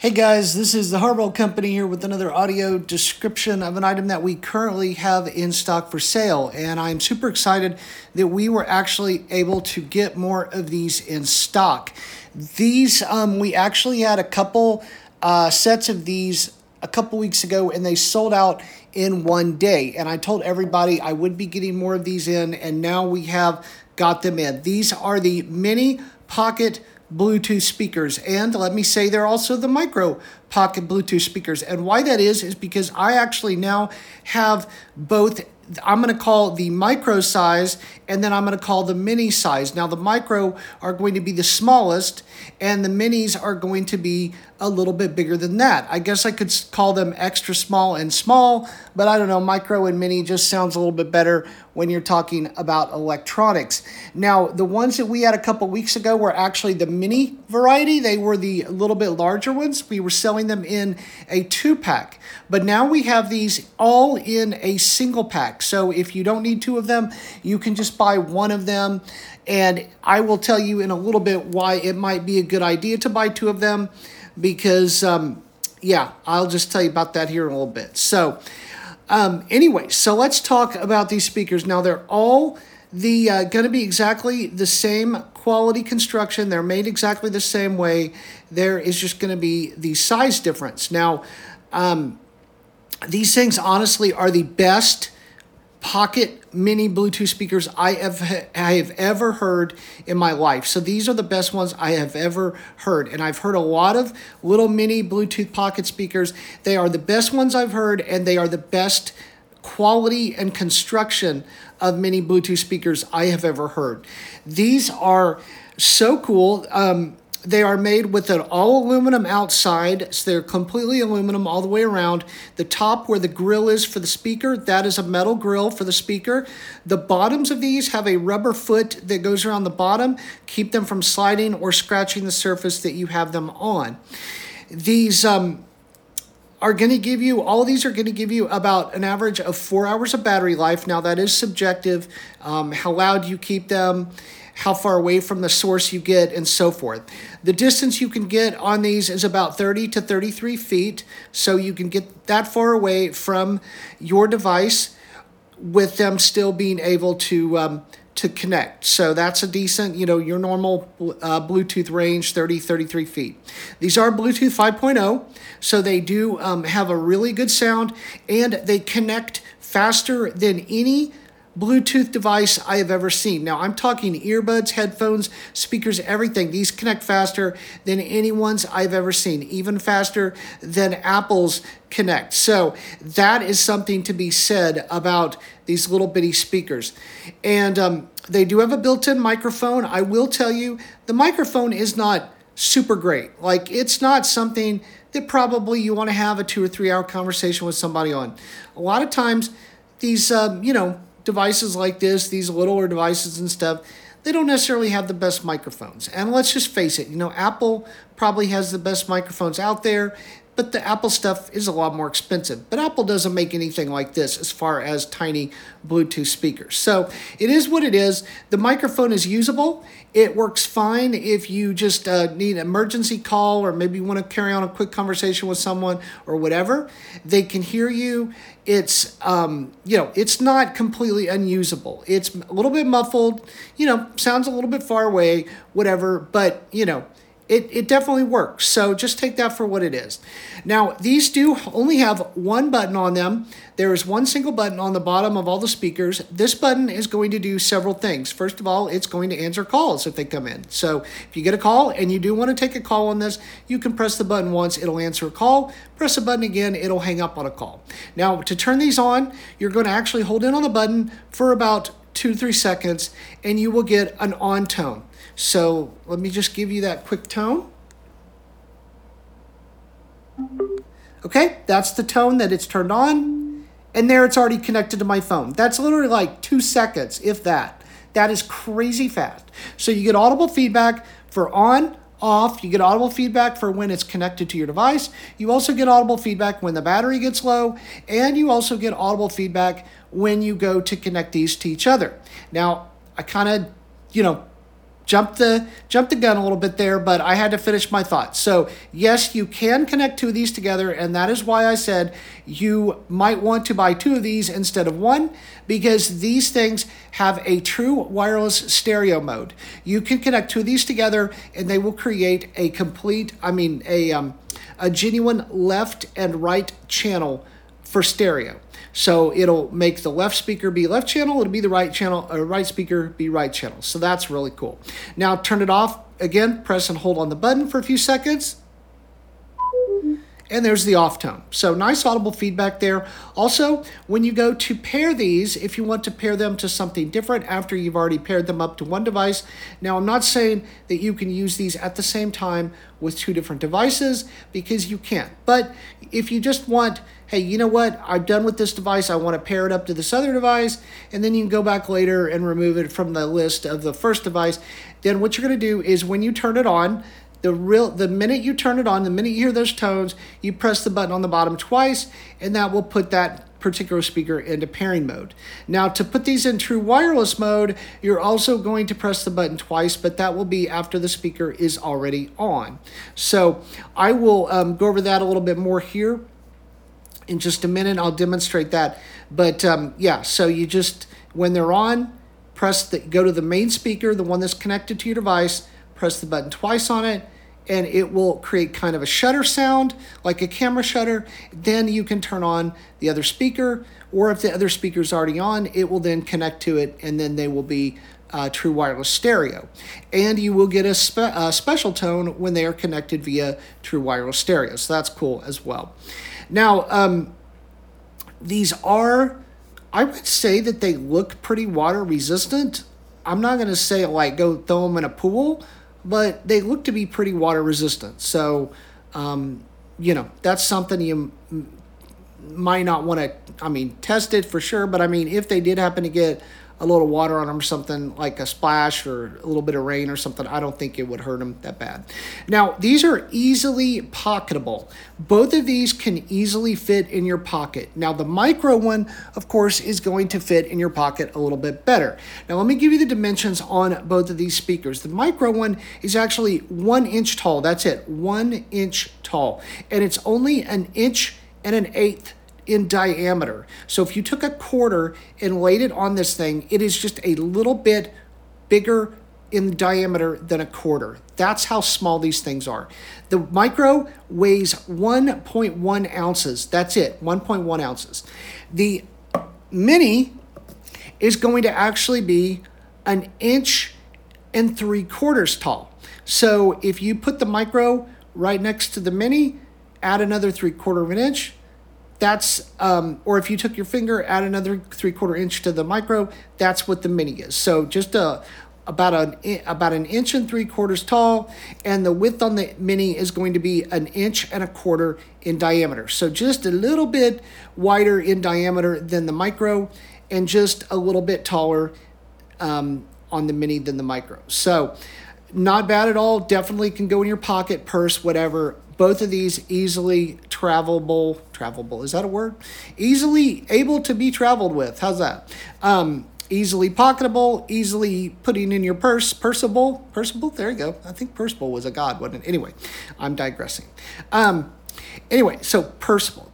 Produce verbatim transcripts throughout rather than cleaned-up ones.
Hey guys, this is the Hardwell Company here with another audio description of an item that we currently have in stock for sale. And I'm super excited that we were actually able to get more of these in stock. These, um, we actually had a couple uh, sets of these a couple weeks ago and they sold out in one day. And I told everybody I would be getting more of these in, and now we have got them in. These are the mini pocket Bluetooth speakers, and let me say they're also the micro pocket Bluetooth speakers. And why that is is because I actually now have both. I'm going to call the micro size, and then I'm going to call the mini size. Now the micro are going to be the smallest, and the minis are going to be a little bit bigger than that. I guess I could call them extra small and small, but I don't know, micro and mini just sounds a little bit better when you're talking about electronics. Now, the ones that we had a couple weeks ago were actually the mini variety. They were the little bit larger ones. We were selling them in a two-pack, but now we have these all in a single pack. So if you don't need two of them, you can just buy one of them. And I will tell you in a little bit why it might be a good idea to buy two of them, because, um, yeah, I'll just tell you about that here in a little bit. So um, anyway, so let's talk about these speakers. Now, they're all the uh, going to be exactly the same quality construction. They're made exactly the same way. There is just going to be the size difference. Now, um, these things honestly are the best pocket mini Bluetooth speakers I have I have ever heard in my life. So these are the best ones I have ever heard. And I've heard a lot of little mini Bluetooth pocket speakers. They are the best ones I've heard, and they are the best quality and construction of mini Bluetooth speakers I have ever heard. These are so cool. Um, They are made with an all aluminum outside, so they're completely aluminum all the way around. The top where the grill is for the speaker, that is a metal grill for the speaker. The bottoms of these have a rubber foot that goes around the bottom, keep them from sliding or scratching the surface that you have them on. These um, are going to give you, all of these are going to give you about an average of four hours of battery life. Now that is subjective, um, how loud you keep them, how far away from the source you get, and so forth. The distance you can get on these is about thirty to thirty-three feet, so you can get that far away from your device with them still being able to um, to connect. So that's a decent, you know, your normal uh, Bluetooth range, thirty, thirty-three feet. These are Bluetooth five point oh, so they do um, have a really good sound, and they connect faster than any Bluetooth device I have ever seen. Now, I'm talking earbuds, headphones, speakers, everything. These connect faster than any ones I've ever seen, even faster than Apple's Connect. So that is something to be said about these little bitty speakers. And um, they do have a built-in microphone. I will tell you, the microphone is not super great. Like, it's not something that probably you want to have a two or three hour conversation with somebody on. A lot of times, these, um, you know, devices like this, these littler devices and stuff, they don't necessarily have the best microphones. And let's just face it, you know, Apple probably has the best microphones out there, but the Apple stuff is a lot more expensive. But Apple doesn't make anything like this as far as tiny Bluetooth speakers. So it is what it is. The microphone is usable. It works fine if you just uh, need an emergency call, or maybe you want to carry on a quick conversation with someone or whatever. They can hear you. It's, um, you know, it's not completely unusable. It's a little bit muffled, you know, sounds a little bit far away, whatever, but, you know, It, it definitely works. So just take that for what it is. Now, these do only have one button on them. There is one single button on the bottom of all the speakers. This button is going to do several things. First of all, it's going to answer calls if they come in. So if you get a call and you do want to take a call on this, you can press the button once, it'll answer a call. Press the button again, it'll hang up on a call. Now, to turn these on, you're going to actually hold in on the button for about two to three seconds, and you will get an on tone. So let me just give you that quick tone. Okay, that's the tone that it's turned on. And there it's already connected to my phone. That's literally like two seconds, if that. That is crazy fast. So you get audible feedback for on, off. You get audible feedback for when it's connected to your device. You also get audible feedback when the battery gets low. And you also get audible feedback when you go to connect these to each other. Now, I kind of, you know, jumped the jumped the gun a little bit there, but I had to finish my thought. So yes, you can connect two of these together, and that is why I said you might want to buy two of these instead of one, because these things have a true wireless stereo mode. You can connect two of these together, and they will create a complete, I mean, a um, a genuine left and right channel for stereo. So it'll make the left speaker be left channel, it'll be the right channel, or right speaker be right channel. So that's really cool. Now turn it off. Again, press and hold on the button for a few seconds. And there's the off tone. So nice audible feedback there. Also, when you go to pair these, if you want to pair them to something different after you've already paired them up to one device. Now, I'm not saying that you can use these at the same time with two different devices, because you can't. But if you just want, hey, you know what? I'm done with this device. I want to pair it up to this other device. And then you can go back later and remove it from the list of the first device. Then what you're going to do is when you turn it on, The real the minute you turn it on, the minute you hear those tones, you press the button on the bottom twice, and that will put that particular speaker into pairing mode. Now, to put these in true wireless mode, you're also going to press the button twice, but that will be after the speaker is already on. So I will um, go over that a little bit more here in just a minute. I'll demonstrate that. But um, yeah, so you just, when they're on, press the, go to the main speaker, the one that's connected to your device, press the button twice on it, and it will create kind of a shutter sound, like a camera shutter. Then you can turn on the other speaker, or if the other speaker is already on, it will then connect to it, and then they will be uh, true wireless stereo. And you will get a, spe- a special tone when they are connected via true wireless stereo. So that's cool as well. Now, um, these are, I would say that they look pretty water resistant. I'm not going to say like go throw them in a pool, but they look to be pretty water resistant. So, um, you know, that's something you m- might not want to, I mean, test it for sure. But I mean, if they did happen to get a little water on them or something, like a splash or a little bit of rain or something, I don't think it would hurt them that bad. Now, these are easily pocketable. Both of these can easily fit in your pocket. Now, the micro one, of course, is going to fit in your pocket a little bit better. Now, let me give you the dimensions on both of these speakers. The micro one is actually one inch tall. That's it, one inch tall. And it's only an inch and an eighth in diameter. So if you took a quarter and laid it on this thing, it is just a little bit bigger in diameter than a quarter. That's how small these things are. The micro weighs one point one ounces. That's it, one point one ounces. The mini is going to actually be an inch and three quarters tall. So if you put the micro right next to the mini, add another three quarter of an inch, that's, um, or if you took your finger, add another three quarter inch to the micro, that's what the mini is. So just a, about an, about an inch and three quarters tall, and the width on the mini is going to be an inch and a quarter in diameter. So just a little bit wider in diameter than the micro, and just a little bit taller um, on the mini than the micro. So not bad at all. Definitely can go in your pocket, purse, whatever. Both of these easily travelable, travelable, is that a word? Easily able to be traveled with. How's that? Um, easily pocketable, easily putting in your purse, purseable, purseable, there you go. I think purseable was a god, wasn't it? Anyway, I'm digressing. Um, anyway, so purseable.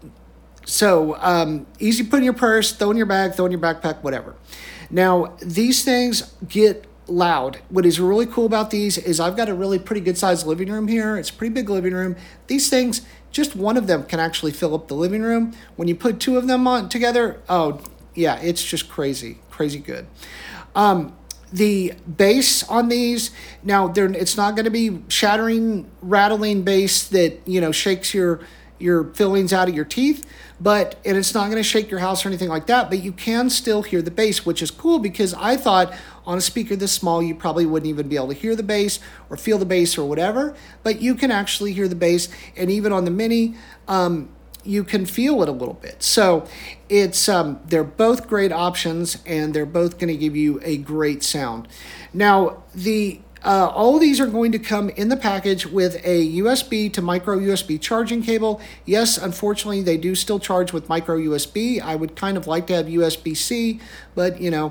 So um, easy to put in your purse, throw in your bag, throw in your backpack, whatever. Now, these things get loud. What is really cool about these is I've got a really pretty good sized living room here. It's a pretty big living room. These things, just one of them can actually fill up the living room. When you put two of them on together, oh yeah, it's just crazy, crazy good. Um, the bass on these, now they're, it's not going to be shattering, rattling bass that, you know, shakes your your fillings out of your teeth, but and it's not going to shake your house or anything like that, but you can still hear the bass, which is cool, because I thought on a speaker this small you probably wouldn't even be able to hear the bass or feel the bass or whatever, but you can actually hear the bass, and even on the mini um, you can feel it a little bit. So it's um, they're both great options, and they're both going to give you a great sound. Now the Uh, all of these are going to come in the package with a U S B to micro U S B charging cable. Yes, unfortunately, they do still charge with micro U S B. I would kind of like to have U S B C, but, you know,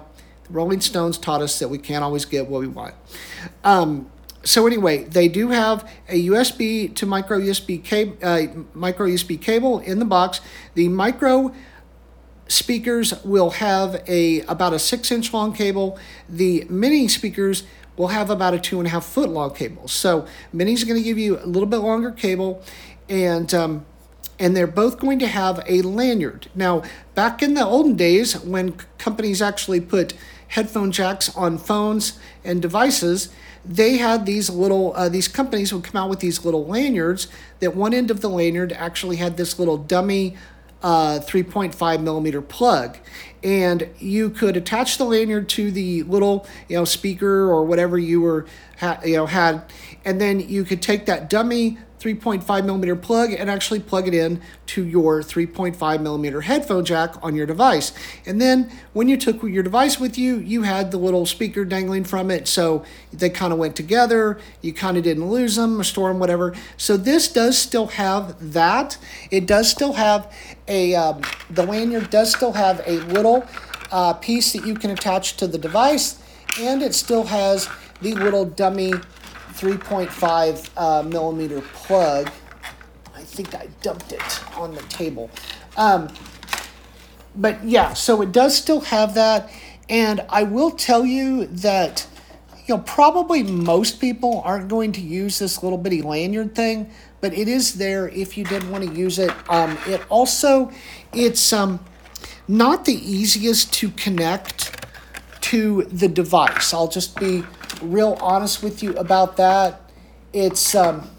Rolling Stones taught us that we can't always get what we want. Um, so anyway, they do have a U S B to micro U S B cable, uh, micro U S B cable in the box. The micro speakers will have a about a six inch long cable. The mini speakers will have about a two and a half foot long cable. So minis are going to give you a little bit longer cable, and um, and they're both going to have a lanyard. Now, back in the olden days, when c- companies actually put headphone jacks on phones and devices, they had these little, uh, these companies would come out with these little lanyards that one end of the lanyard actually had this little dummy uh, three point five millimeter plug. And you could attach the lanyard to the little, you know, speaker or whatever you were, ha- you know, had, and then you could take that dummy three point five millimeter plug and actually plug it in to your three point five millimeter headphone jack on your device. And then when you took your device with you, you had the little speaker dangling from it, so they kind of went together. You kind of didn't lose them or store them, whatever. So this does still have that. It does still have a, um, the lanyard does still have a little uh, piece that you can attach to the device, and it still has the little dummy three point five uh, millimeter plug. I think I dumped it on the table. Um, but yeah, so it does still have that. And I will tell you that, you know, probably most people aren't going to use this little bitty lanyard thing, but it is there if you did want to use it. Um, it also, it's um, not the easiest to connect to the device. I'll just be real honest with you about that. It's um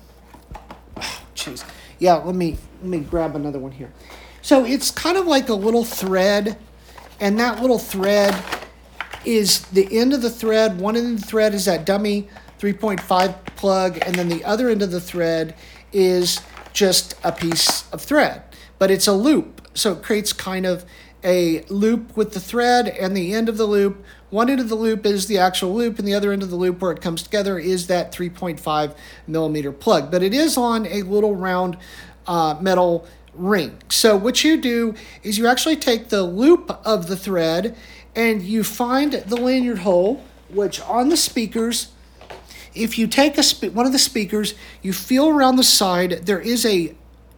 jeez oh, yeah let me let me grab another one here. So it's kind of like a little thread, and that little thread is the end of the thread. One end of the thread is that dummy three point five plug, and then the other end of the thread is just a piece of thread, but it's a loop, so it creates kind of a loop with the thread, and the end of the loop, one end of the loop is the actual loop, and the other end of the loop where it comes together is that three point five millimeter plug. But it is on a little round uh, metal ring. So what you do is you actually take the loop of the thread and you find the lanyard hole, which on the speakers, if you take a spe- one of the speakers, you feel around the side, there is a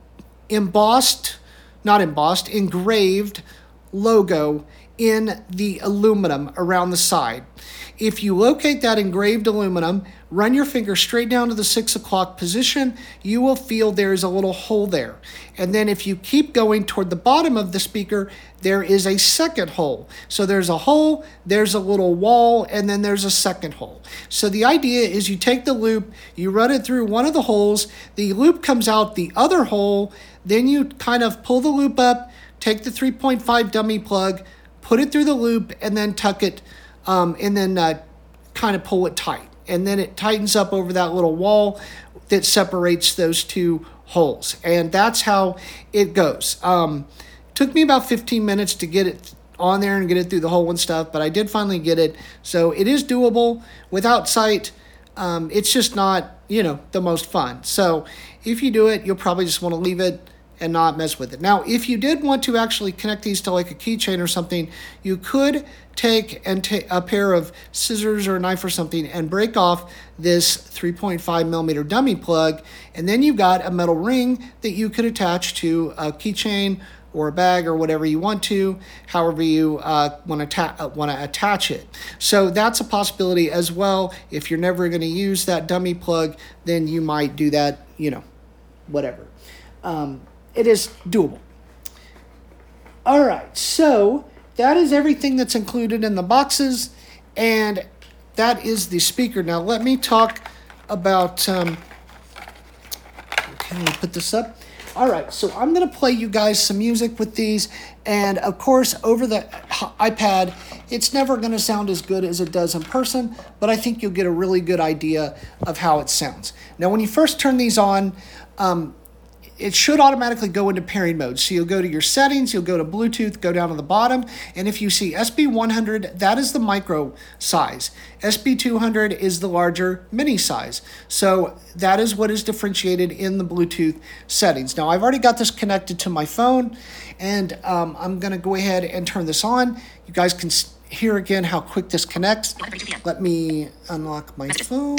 embossed, not embossed, engraved logo in the aluminum around the side. If you locate that engraved aluminum, run your finger straight down to the six o'clock position, you will feel there's a little hole there. And then if you keep going toward the bottom of the speaker, there is a second hole. So there's a hole, there's a little wall, and then there's a second hole. So the idea is you take the loop, you run it through one of the holes, the loop comes out the other hole, then you kind of pull the loop up, take the three point five dummy plug, put it through the loop, and then tuck it, um, and then uh, kind of pull it tight. And then it tightens up over that little wall that separates those two holes. And that's how it goes. Um, took me about fifteen minutes to get it on there and get it through the hole and stuff, but I did finally get it. So it is doable without sight. Um, it's just not, you know, the most fun. So if you do it, you'll probably just want to leave it and not mess with it. Now, if you did want to actually connect these to like a keychain or something, you could take and take a pair of scissors or a knife or something and break off this three point five millimeter dummy plug, and then you've got a metal ring that you could attach to a keychain or a bag or whatever you want to, however you uh, want to ta- uh, want to attach it. So that's a possibility as well. If you're never going to use that dummy plug, then you might do that, you know, whatever. Um, It is doable. All right, so that is everything that's included in the boxes, and that is the speaker. Now let me talk about, um, okay, let me put this up. All right, so I'm going to play you guys some music with these, and of course over the iPad, it's never going to sound as good as it does in person, but I think you'll get a really good idea of how it sounds. Now when you first turn these on, um, it should automatically go into pairing mode. So you'll go to your settings, you'll go to Bluetooth, go down to the bottom, and if you see S B one hundred, that is the micro size. S B two hundred is the larger mini size. So that is what is differentiated in the Bluetooth settings. Now I've already got this connected to my phone, and um, I'm gonna go ahead and turn this on. You guys can hear again how quick this connects. Let me unlock my phone.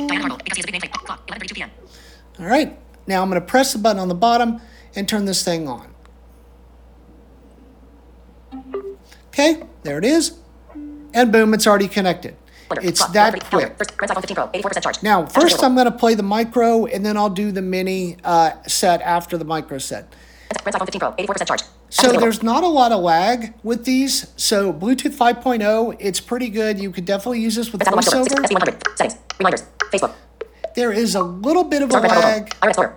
All right, now I'm going to press the button on the bottom and turn this thing on. Okay, there it is. And boom, it's already connected. It's that quick. Now, first I'm going to play the micro, and then I'll do the mini uh, set after the micro set. So there's not a lot of lag with these. So Bluetooth five point oh, it's pretty good. You could definitely use this with VoiceOver. There is a little bit of a lag,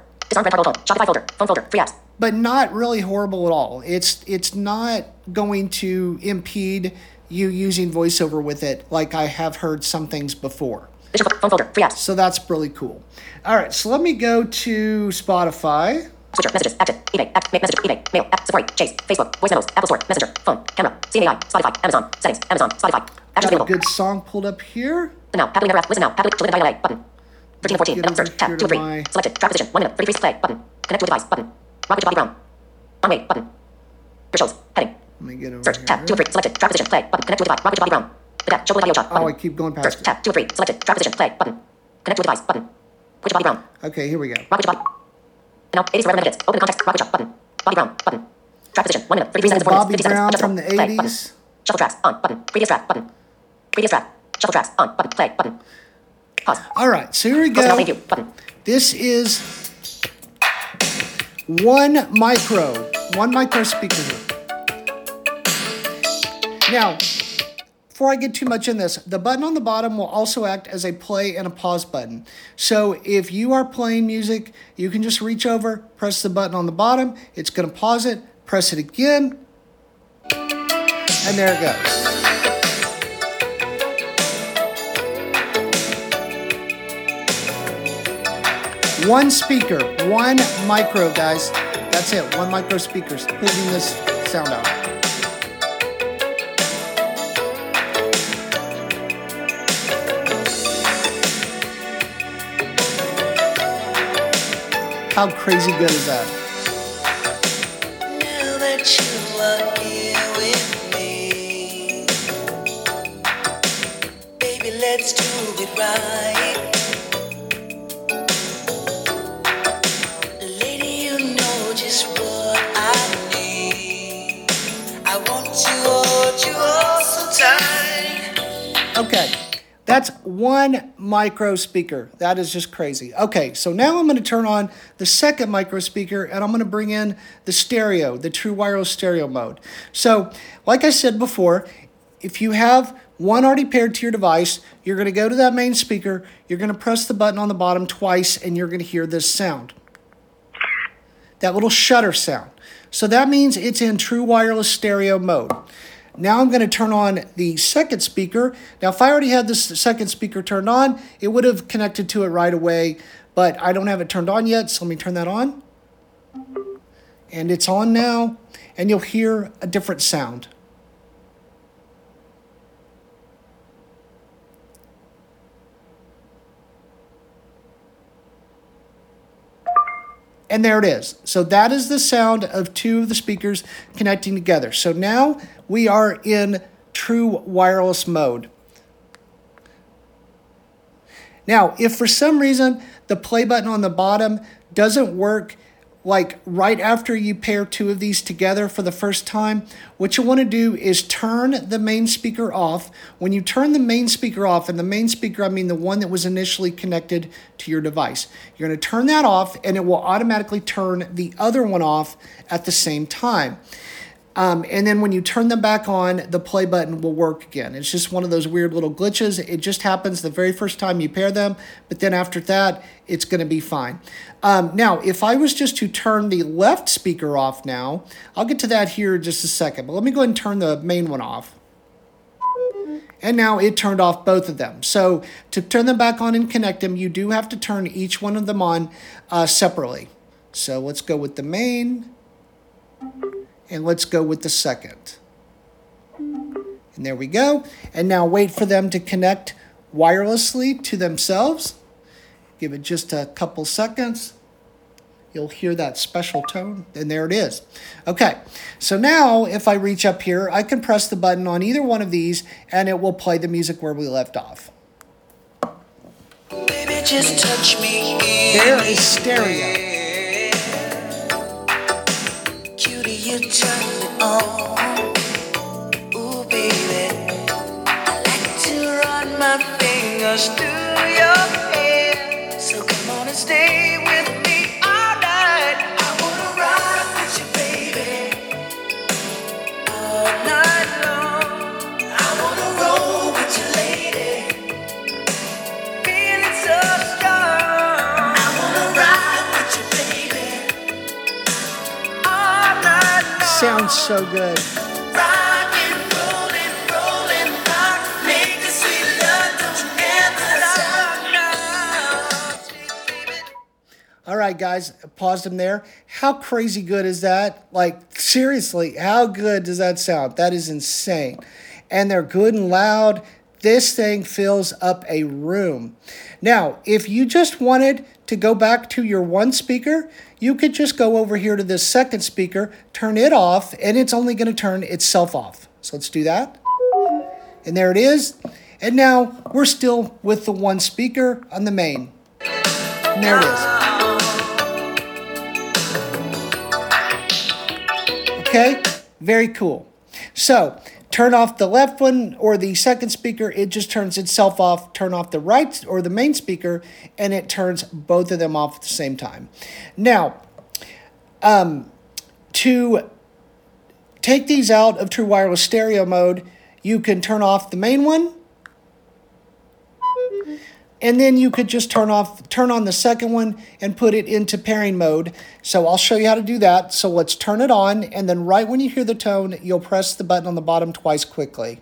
but not really horrible at all. It's it's not going to impede you using VoiceOver with it like I have heard some things before. So that's really cool. All right, so let me go to Spotify. Switcher, messages, active, eBay, act, make messages, eBay, mail, app, Safari, Chase, Facebook, voice memos, Apple Store, Messenger, phone, camera, C M A I, Spotify, Amazon, settings, Amazon, Spotify, actions Got a available. good song pulled up here. Listen now, happily never ask, listen now, happily to live and die button. thirteen fourteen, minute search, tab, two of three, selected, track position, one minute, thirty-three, play, button, connect to a device, button, Rock with Bobby Brown, on way, button, your shows, heading, Let me get over search, here. tab, two of three, selected, track position, play, button, connect to a device, Rock with Bobby Brown, the tab, show with audio shot, button. Oh, I keep going past Search, it. tab, two of three, selected, track position, play, button, connect to a device, button, which Bobby Brown, Okay, here we go. Rock with Bobby. Now, eighties forever minutes. Open context. Rock with button. Bobby Brown button. Track position. One minute. thirty-three seconds. Bobby fifty seconds. Brown Adjustable. from the Play, button. eighties. Shuffle tracks on button. Previous track button. Previous track. Shuffle tracks on button. Play button. Pause. All right, so here we Close enough. go. Thank you button. This is one micro, one micro speaker here. Now, before I get too much in this, the button on the bottom will also act as a play and a pause button. So if you are playing music, you can just reach over, press the button on the bottom. It's going to pause it, press it again, and there it goes. One speaker, one micro, guys. That's it, one micro speaker, splitting this sound out. How crazy good is that? Now that you are here with me, baby, let's do it right. Lady, you know just what I need. I want to hold you all so tight. Okay, that's one micro speaker. That is just crazy. Okay, so now I'm going to turn on the second micro speaker, and I'm going to bring in the stereo, the true wireless stereo mode. So, like I said before, if you have one already paired to your device, you're going to go to that main speaker, you're going to press the button on the bottom twice, and you're going to hear this sound. That little shutter sound. So that means it's in true wireless stereo mode. Now I'm going to turn on the second speaker. Now, if I already had this second speaker turned on, it would have connected to it right away, but I don't have it turned on yet, so let me turn that on. And it's on now, and you'll hear a different sound. And there it is. So that is the sound of two of the speakers connecting together. So now we are in true wireless mode. Now, if for some reason the play button on the bottom doesn't work, like right after you pair two of these together for the first time, what you want to do is turn the main speaker off. When you turn the main speaker off, and the main speaker, I mean the one that was initially connected to your device, you're going to turn that off, and it will automatically turn the other one off at the same time. Um, and then when you turn them back on, the play button will work again. It's just one of those weird little glitches. It just happens the very first time you pair them, but then after that, it's going to be fine. Um, now, if I was just to turn the left speaker off now, I'll get to that here in just a second, but let me go ahead and turn the main one off. And now it turned off both of them. So to turn them back on and connect them, you do have to turn each one of them on uh, separately. So let's go with the main. And let's go with the second. And there we go. And now wait for them to connect wirelessly to themselves. Give it just a couple seconds. you'll hear that special tone, and there it is. Okay, so now if I reach up here, I can press the button on either one of these, and it will play the music where we left off. Baby, just touch me. There is stereo. Cutie, you turn it on. Ooh, baby, I like to run my fingers through your hair. So come on and stay with me all night. I wanna ride with you, baby, all night long. I wanna roll with you, lady, feeling so strong. I wanna ride with you, baby, all night long. Sounds so good. Rockin', rollin', rollin', rock, make a sweet love, don't you ever stop now. Sweet baby. All right, guys, paused them there. How crazy good is that? Like, seriously, how good does that sound? That is insane. And they're good and loud. This thing fills up a room. Now, if you just wanted to go back to your one speaker, you could just go over here to this second speaker, turn it off, and it's only going to turn itself off. So let's do that. And there it is. And now we're still with the one speaker on the main. And there it is. Okay, very cool. So turn off the left one or the second speaker, it just turns itself off. Turn off the right or the main speaker, and it turns both of them off at the same time. Now, um, to take these out of true wireless stereo mode, you can turn off the main one, and then you could just turn off, turn on the second one and put it into pairing mode. So I'll show you how to do that. So let's turn it on, and then right when you hear the tone, you'll press the button on the bottom twice quickly.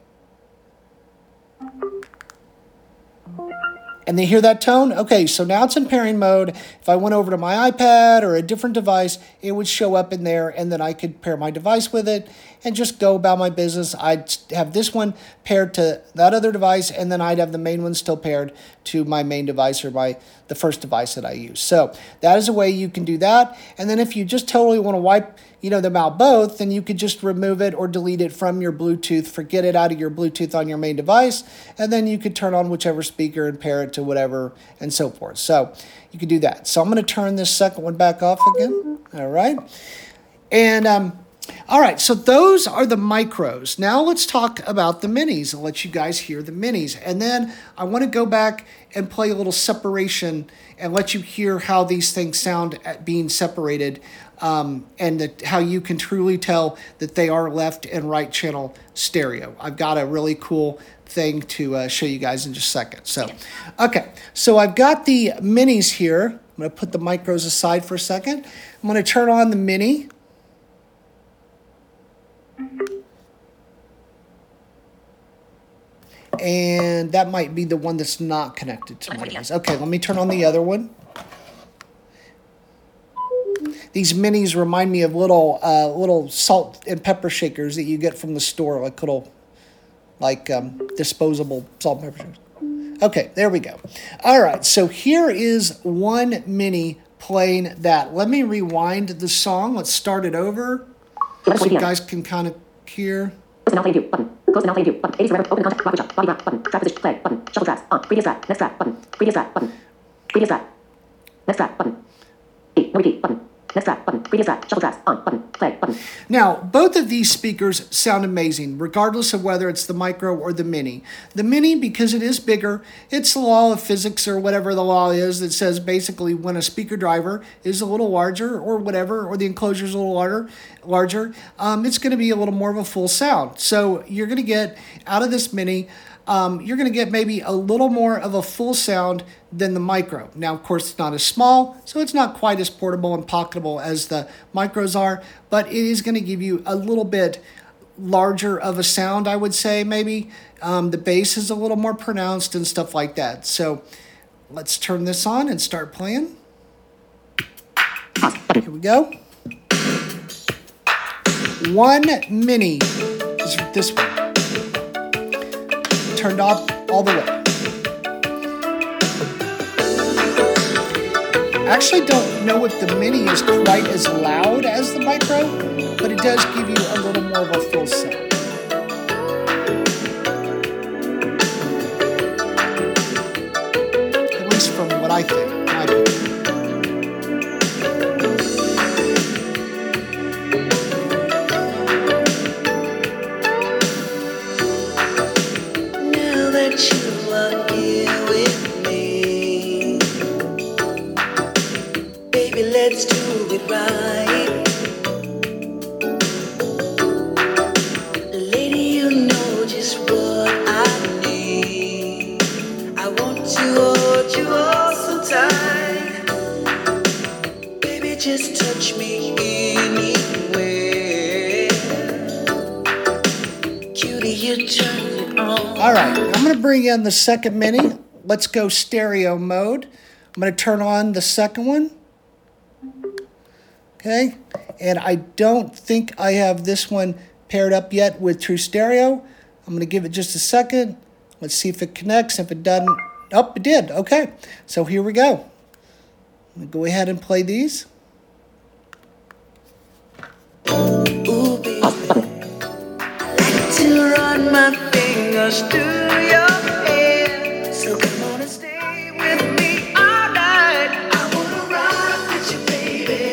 And they hear that tone? Okay, so now it's in pairing mode. If I went over to my iPad or a different device, it would show up in there, and then I could pair my device with it and just go about my business. I'd have this one paired to that other device, and then I'd have the main one still paired to my main device or my the first device that I use. So that is a way you can do that. And then if you just totally want to wipe, you know, them out both, then you could just remove it or delete it from your Bluetooth, forget it out of your Bluetooth on your main device, and then you could turn on whichever speaker and pair it to whatever and so forth. So you could do that. So I'm going to turn this second one back off again. All right. And, um, all right, so those are the micros. Now let's talk about the minis. I'll let you guys hear the minis. And then I want to go back and play a little separation and let you hear how these things sound at being separated, um, and that how you can truly tell that they are left and right channel stereo. I've got a really cool thing to uh, show you guys in just a second. So, okay, so I've got the minis here. I'm going to put the micros aside for a second. I'm going to turn on the mini. And that might be the one that's not connected to my device. Okay, let me turn on the other one. These minis remind me of little uh, little salt and pepper shakers that you get from the store, like little, like um, disposable salt and pepper shakers. Okay, there we go. All right, so here is one mini playing that. Let me rewind the song. Let's start it over so you guys can kind of hear. Close the now play view button. Close the now play view button. eighties forever. Open contact. Rock shop. Body rock button. Track position. Play button. Shuffle tracks on. Previous track. Next track button. Previous track button. Previous track. Next track button. E. No repeat button. Next track button. Previous track. Shuffle tracks on. Button. Play button. Now, both of these speakers sound amazing, regardless of whether it's the micro or the mini. The mini, because it is bigger, it's the law of physics or whatever the law is that says basically when a speaker driver is a little larger or whatever, or the enclosure is a little larger, larger, um, it's going to be a little more of a full sound. So you're going to get out of this mini, um, you're going to get maybe a little more of a full sound than the micro. Now, of course, it's not as small, so it's not quite as portable and pocketable as the micros are, but it is going to give you a little bit larger of a sound, I would say, maybe. Um, the bass is a little more pronounced and stuff like that. So let's turn this on and start playing. Here we go. One mini is this one. Turned off all the way. I actually don't know if the mini is quite as loud as the micro, but it does give you a little more of a full sound. At least from what I think. I think. Now that you are here with me, baby, let's do it right. Lady, you know just what I need. I want to hold you all so tight. Baby, just touch me anywhere. Cutie, you turn it on. All right, I'm going to bring in the second mini. Let's go stereo mode. I'm going to turn on the second one. Okay, and I don't think I have this one paired up yet with True Stereo. I'm going to give it just a second. Let's see if it connects. If it doesn't, oh, it did. Okay, so here we go. I'm going to go ahead and play these. Ooh, baby, I like to run my fingers through your hair. So come on and stay with me all night. I wanna rock with you, baby,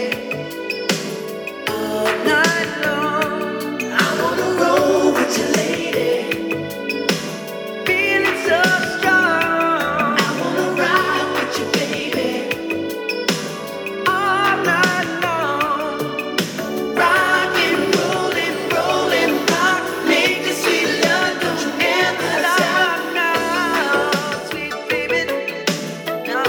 all night long. I wanna roll with you, lady, feeling so strong. I wanna rock with you, baby, all night long. Rockin', rollin', rollin', rock, make a sweet love, don't you ever stop now, sweet baby, no.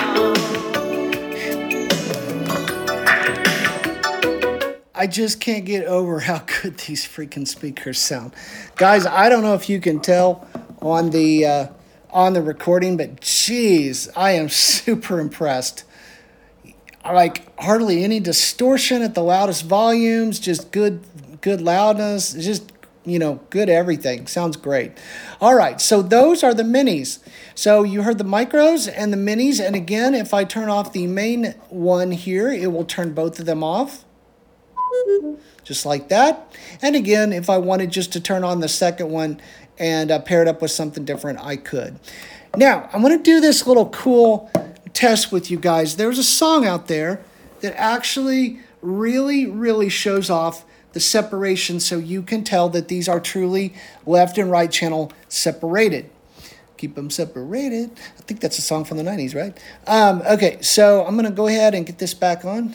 I just can't get over how good these freaking speakers sound. Guys, I don't know if you can tell on the uh, on the recording, but geez, I am super impressed. Like hardly any distortion at the loudest volumes, just good good loudness, just, you know, good everything. Sounds great. All right, so those are the minis. So you heard the micros and the minis, and again, if I turn off the main one here, it will turn both of them off. Just like that. And again, if I wanted just to turn on the second one and uh, pair it up with something different, I could. Now, I'm going to do this little cool test with you guys. There's a song out there that actually really, really shows off the separation so you can tell that these are truly left and right channel separated. Keep them separated. I think that's a song from the nineties, right? Um, okay, so I'm going to go ahead and get this back on.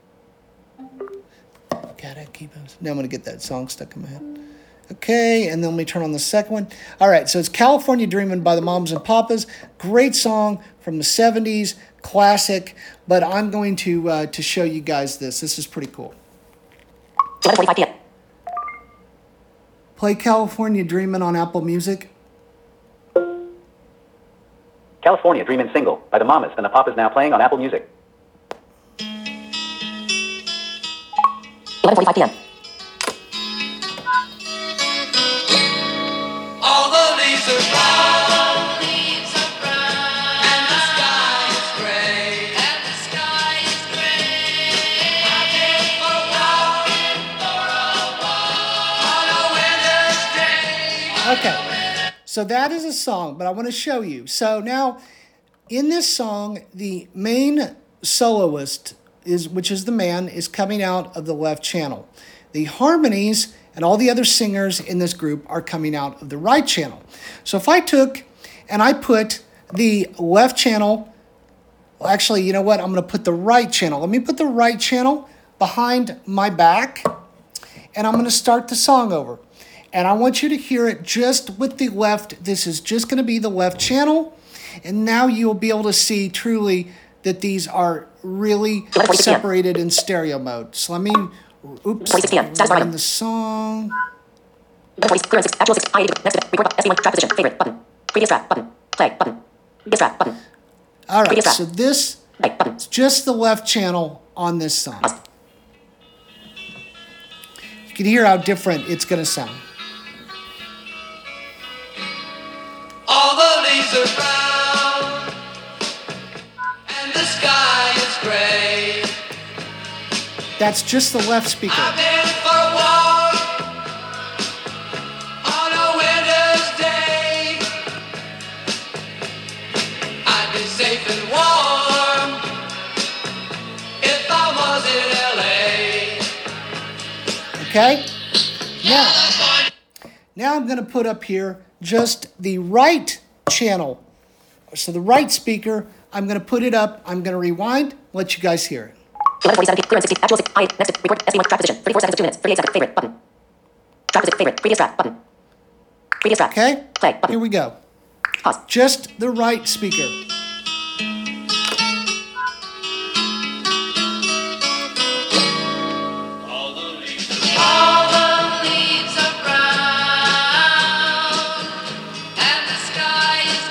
Gotta keep them. Now I'm going to get that song stuck in my head. Okay, and then let me turn on the second one. All right, so it's California Dreamin' by the Mamas and Papas. Great song from the seventies, classic, but I'm going to uh, to show you guys this. This is pretty cool. eleven forty-five p.m. Play California Dreamin' on Apple Music. California Dreamin' single by the Mamas and the Papas now playing on Apple Music. eleven forty-five p.m. All the leaves are brown, and the sky is gray, and the sky is gray. I came for a walk, on a winter's day. Okay, so that is a song, but I want to show you. So now, in this song, the main soloist, is, which is the man, is coming out of the left channel. The harmonies and all the other singers in this group are coming out of the right channel. So if I took and I put the left channel, well, actually, you know what? I'm going to put the right channel. Let me put the right channel behind my back, and I'm going to start the song over. And I want you to hear it just with the left. This is just going to be the left channel. And now you'll be able to see truly that these are really separated in stereo mode. So let me, oops, run the song. eleven forty, clear and six, actual six, I eighty, next to record, S D one, track position, favorite, button, previous track, button, play, button, previous track, button. All right, Previous track. so this Right, button. is just the left channel on this song. You can hear how different it's going to sound. All the leaves are brown, and the sky is That's just the left speaker. I've been for a walk on a winter's day. I'd be safe and warm if I was in L A. Okay? Now, now I'm going to put up here just the right channel. So the right speaker, I'm going to put it up. I'm going to rewind, let you guys hear it. eleven forty-seven p, clearance sixty, actual six, I, next, record, S D one, track position, thirty-four seconds to two minutes, thirty-eight seconds, favorite, button. Track position, favorite, previous track, button. Previous track. Okay? Play, button. Here we go. Pause. Just the right speaker. All the leaves are brown and the sky is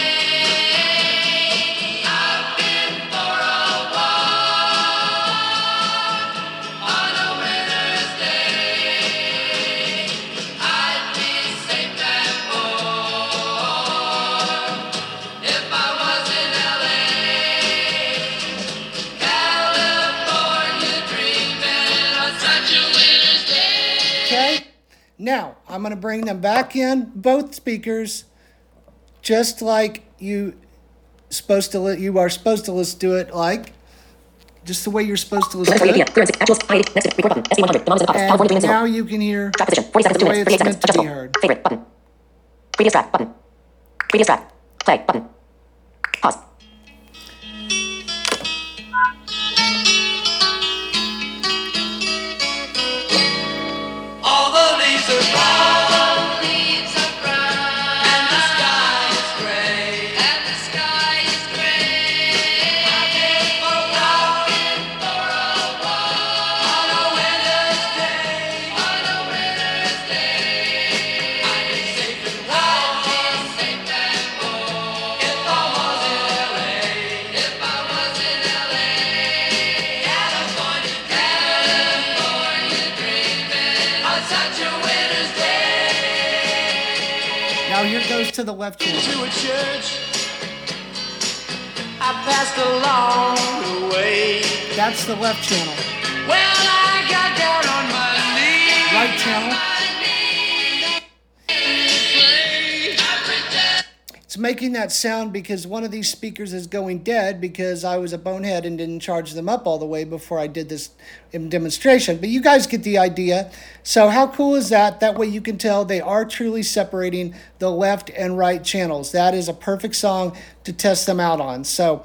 gray. I've been for a walk on a winter's day. I'd be safe and warm if I was in L A. California dreaming on such a winter's day. Okay? Now, I'm going to bring them back in, both speakers, just like you supposed to li- you are supposed to listen to it like just the way you're supposed to listen eleven to forty-eight p, it. clearance six, actual, I, next, record, button. S D one hundred, the mom's in the pocket, California dreaming And single. now you can hear Track position, forty seconds to the two way minutes, it's thirty-eight meant seconds, to be adjustable. heard. Favorite, button. Previous track, button. Previous track. Play, button. Pause. All the leaves are brown, leaves are brown, and the sky is gray, and the sky is gray. I've been for a walk, for a walk on a winter's day, on a winter's day. I'd be safe and warm, safe and warm if I was in L A, if I was in L A. California, California dreaming on such a winter's day. Now here goes to the left channel. To a church I passed along the way. That's the left channel. Well, I got down on my knees. Right channel. It's making that sound because one of these speakers is going dead because I was a bonehead and didn't charge them up all the way before I did this in demonstration. But you guys get the idea. So how cool is that? That way you can tell they are truly separating the left and right channels. That is a perfect song to test them out on. So,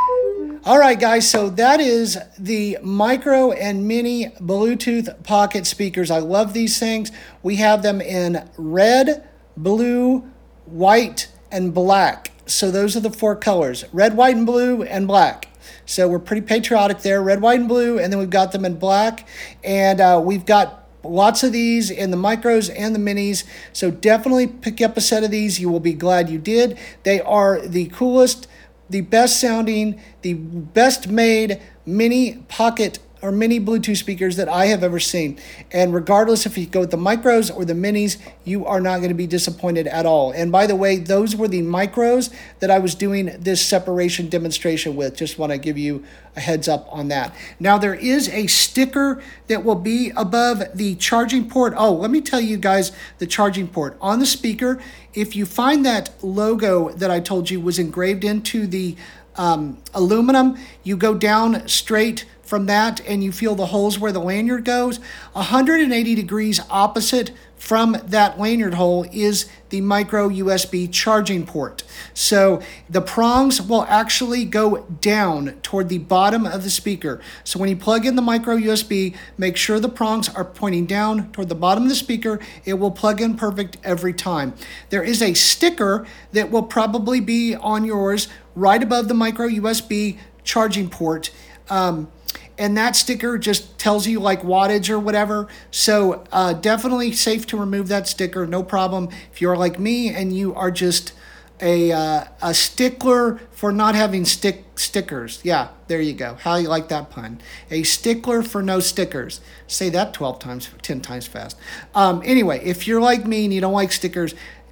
all right, guys. So that is the micro and mini Bluetooth pocket speakers. I love these things. We have them in red, blue, white, and black. So those are the four colors: red, white, and blue, and black. So we're pretty patriotic there: red, white, and blue, and then we've got them in black. And uh, we've got lots of these in the micros and the minis. So definitely pick up a set of these. You will be glad you did. They are the coolest, the best sounding, the best made mini pocket or mini Bluetooth speakers that I have ever seen. And regardless if you go with the micros or the minis, you are not going to be disappointed at all. And by the way, those were the micros that I was doing this separation demonstration with. Just want to give you a heads up on that. Now there is a sticker that will be above the charging port. Oh, let me tell you guys the charging port. On the speaker, if you find that logo that I told you was engraved into the um, aluminum, you go down straight from that and you feel the holes where the lanyard goes. one hundred eighty degrees opposite from that lanyard hole is the micro U S B charging port. So the prongs will actually go down toward the bottom of the speaker. So when you plug in the micro U S B, make sure the prongs are pointing down toward the bottom of the speaker. It will plug in perfect every time. There is a sticker that will probably be on yours right above the micro U S B charging port. Um, And that sticker just tells you like wattage or whatever. So uh, definitely safe to remove that sticker, no problem. If you're like me and you are just a uh, a stickler for not having stick stickers. Yeah, there you go. How you like that pun? A stickler for no stickers. Say that twelve times, ten times fast. Um, anyway, if you're like me and you don't like stickers,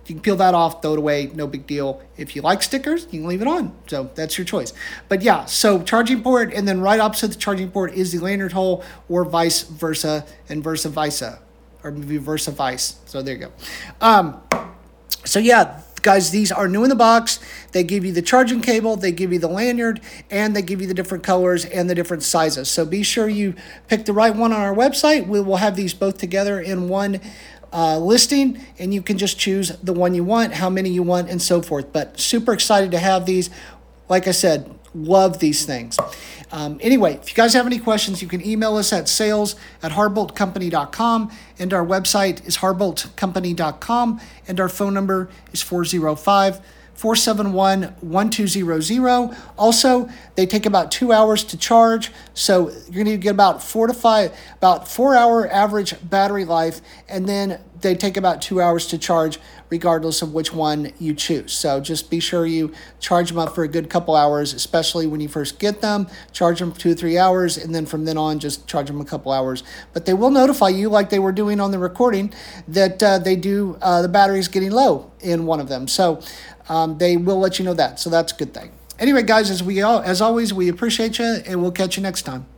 You can peel that off, throw it away, no big deal. If you like stickers, you can leave it on. So that's your choice. But yeah, so charging port, and then right opposite the charging port is the lanyard hole, or vice versa, and versa versa, or maybe versa vice. So there you go. Um, so yeah, guys, these are new in the box. They give you the charging cable, they give you the lanyard, and they give you the different colors and the different sizes. So be sure you pick the right one on our website. We will have these both together in one uh, listing, and you can just choose the one you want, how many you want, and so forth. But super excited to have these. Like I said, love these things. Um, anyway, if you guys have any questions, you can email us at sales at harbolt company dot com, and our website is harbolt company dot com, and our phone number is four oh five, four seven one, one two zero zero. Also, they take about two hours to charge, so you're going to get about four to five, about four hour average battery life, and then they take about two hours to charge regardless of which one you choose. So just be sure you charge them up for a good couple hours, especially when you first get them. Charge them for two or three hours, and then from then on, just charge them a couple hours. But they will notify you, like they were doing on the recording, that uh, they do uh, the battery's getting low in one of them. So um, they will let you know that. So that's a good thing. Anyway, guys, as we all, as always, we appreciate you, and we'll catch you next time.